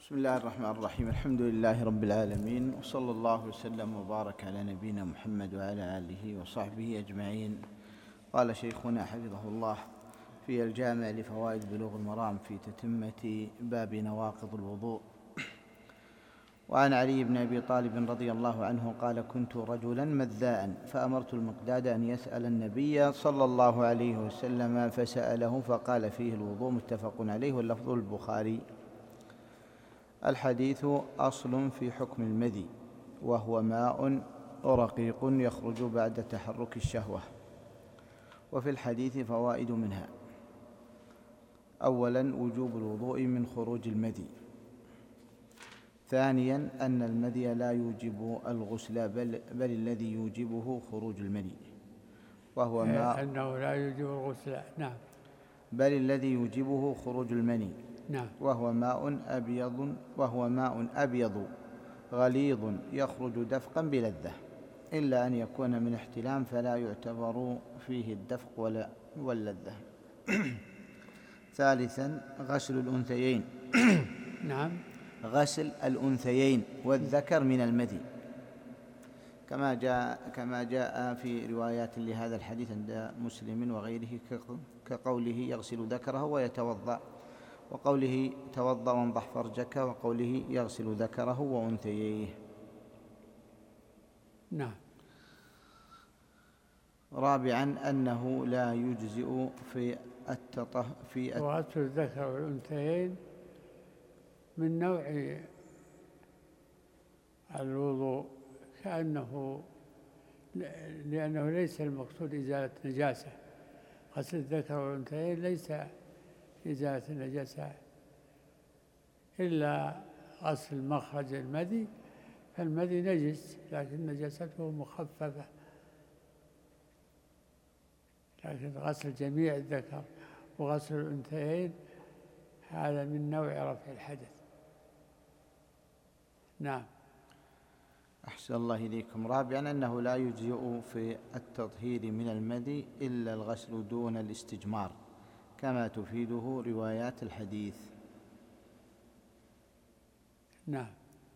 بسم الله الرحمن الرحيم. الحمد لله رب العالمين، وصلى الله وسلم وبارك على نبينا محمد وعلى آله وصحبه أجمعين. قال شيخنا حفظه الله في الجامع لفوائد بلوغ المرام في تتمة باب نواقض الوضوء: وعن علي بن أبي طالب رضي الله عنه قال: كنت رجلا مذاء فأمرت المقداد أن يسأل النبي صلى الله عليه وسلم فسأله فقال فيه الوضوء. متفق عليه، واللفظ البخاري. الحديث أصل في حكم المذي، وهو ماء رقيق يخرج بعد تحرك الشهوة. وفي الحديث فوائد منها: أولا وجوب الوضوء من خروج المذي. ثانيا أن المذي لا يوجب الغسل بل الذي يوجبه خروج المني وهو ماء أنه لا يوجب الغسل. نعم. بل الذي يوجبه خروج المني. نعم. وهو ماء أبيض غليظ يخرج دفقا بلذة، إلا أن يكون من احتلام فلا يعتبر فيه الدفق واللذة. ثالثا غسل الأنثيين نعم. غسل الأنثيين والذكر من المذي، كما جاء في روايات لهذا الحديث عند مسلم وغيره، كقوله يغسل ذكره ويتوضأ، وقوله توضأ وانضح فرجك، وقوله يغسل ذكره وأنثييه. نعم. رابعا أنه لا يجزئ في وغسل الذكر والأنثيين من نوع الوضوء، لأنه ليس المقصود إزالة نجاسة. غسل الذكر والأنثيين ليس إزالة النجاسة إلا غسل مخرج المذي، فالمذي نجس لكن نجاسته مخففة، لكن غسل جميع الذكر وغسل الأنثيين هذا من نوع رفع الحدث. نعم. أحسن الله إليكم. رابعا أنه لا يجزئ في التطهير من المذي إلا الغسل دون الاستجمار، كما تفيده روايات الحديث. نعم.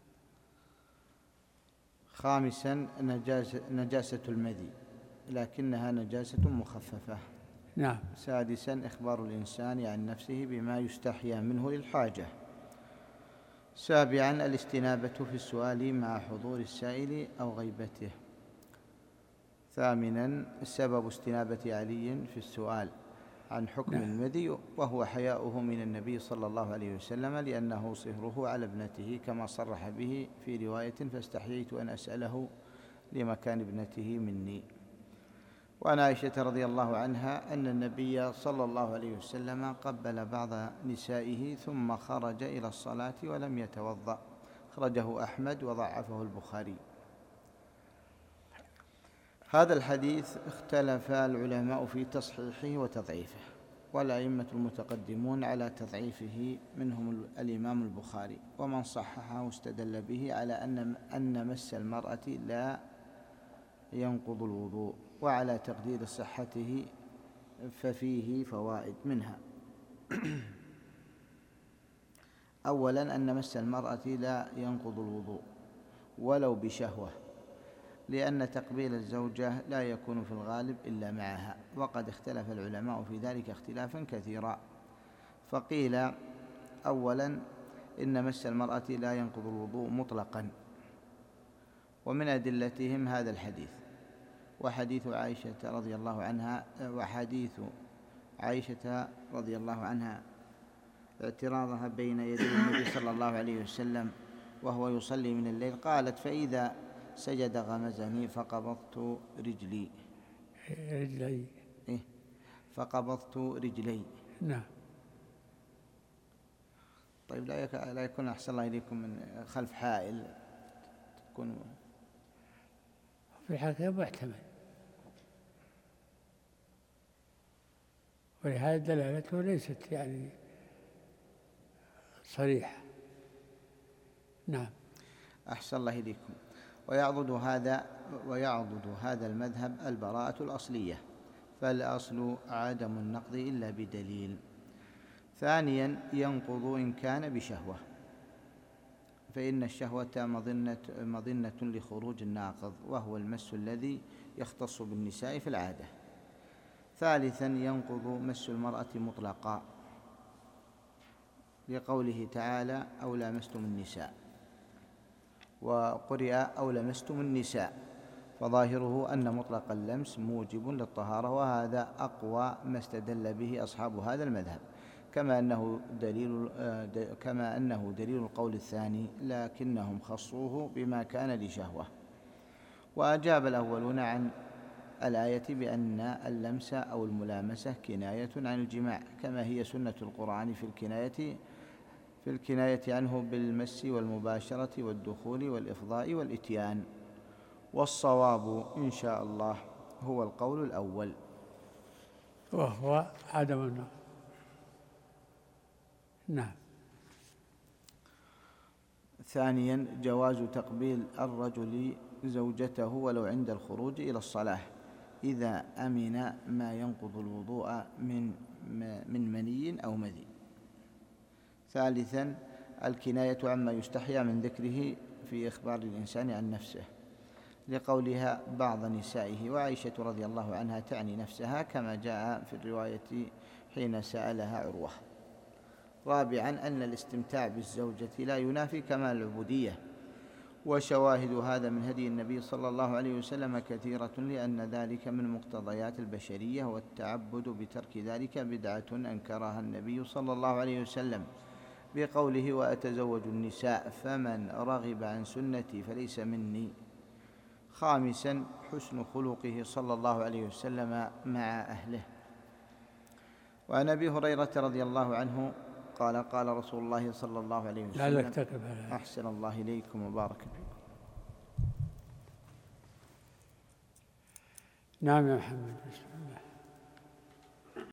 خامسا نجاسة المذي، لكنها نجاسة مخففة. نعم. سادسا إخبار الإنسان عن نفسه بما يستحيا منه للحاجة. سابعا الاستنابة في السؤال مع حضور السائل أو غيبته. ثامنا سبب استنابة علي في السؤال عن حكم المذي، وهو حياؤه من النبي صلى الله عليه وسلم، لأنه صهره على ابنته كما صرح به في رواية: فاستحييت أن أسأله لمكان ابنته مني. وعن عائشة رضي الله عنها أن النبي صلى الله عليه وسلم قبل بعض نسائه ثم خرج إلى الصلاة ولم يتوضأ. أخرجه أحمد وضعفه البخاري. هذا الحديث اختلف العلماء في تصحيحه وتضعيفه، والأئمة المتقدمون على تضعيفه منهم الإمام البخاري، ومن صححه استدل به على أن مس المرأة لا ينقض الوضوء، وعلى تقدير صحته ففيه فوائد منها: أولا أن مس المرأة لا ينقض الوضوء ولو بشهوة، لأن تقبيل الزوجة لا يكون في الغالب إلا معها، وقد اختلف العلماء في ذلك اختلافا كثيرا. فقيل أولا إن مس المرأة لا ينقض الوضوء مطلقا، ومن أدلتهم هذا الحديث وحديث عائشة رضي الله عنها اعتراضها بين يدي النبي صلى الله عليه وسلم وهو يصلي من الليل، قالت: فإذا سجد غمزني فقبضت رجلي. نعم. طيب لا يكون أحسن الله إليكم من خلف حائل تكون في الحقيقة محتمل، ولهذا دلالته ليست صريحة. نعم. أحسن الله إليكم. ويعضد هذا المذهب البراءة الأصلية، فالأصل عدم النقض إلا بدليل. ثانيا ينقض إن كان بشهوة، فإن الشهوة مظنة لخروج الناقض، وهو المس الذي يختص بالنساء في العادة. ثالثا، ينقض مس المرأة مطلقا، لقوله تعالى: أو لامستم النساء، وقرئ أو لمستم النساء، فظاهره أن مطلق اللمس موجب للطهارة، وهذا أقوى ما استدل به أصحاب هذا المذهب، كما أنه دليل القول الثاني، لكنهم خصوه بما كان لشهوة. وأجاب الأولون عن الآية بأن اللمس أو الملامسة كناية عن الجماع، كما هي سنة القرآن في الكناية عنه بالمس والمباشرة والدخول والإفضاء والإتيان. والصواب إن شاء الله هو القول الأول، وهو عدم النقض. نعم. ثانيا، جواز تقبيل الرجل زوجته ولو عند الخروج إلى الصلاة، إذا أمن ما ينقض الوضوء من مني أو مذي. ثالثا، الكناية عما يستحيا من ذكره في إخبار الإنسان عن نفسه، لقولها بعض نسائه، وعائشة رضي الله عنها تعني نفسها، كما جاء في الرواية حين سألها عروة. رابعا، أن الاستمتاع بالزوجة لا ينافي كمال العبودية، وشواهد هذا من هدي النبي صلى الله عليه وسلم كثيرة، لأن ذلك من مقتضيات البشرية، والتعبد بترك ذلك بدعة أنكرها النبي صلى الله عليه وسلم بقوله: وأتزوج النساء فمن رغب عن سنتي فليس مني. خامسا، حسن خلقه صلى الله عليه وسلم مع أهله. وعن أبي هريرة رضي الله عنه قال: قال رسول الله صلى الله عليه وسلم: أحسن الله إليكم وبارك فيكم. نعم يا محمد.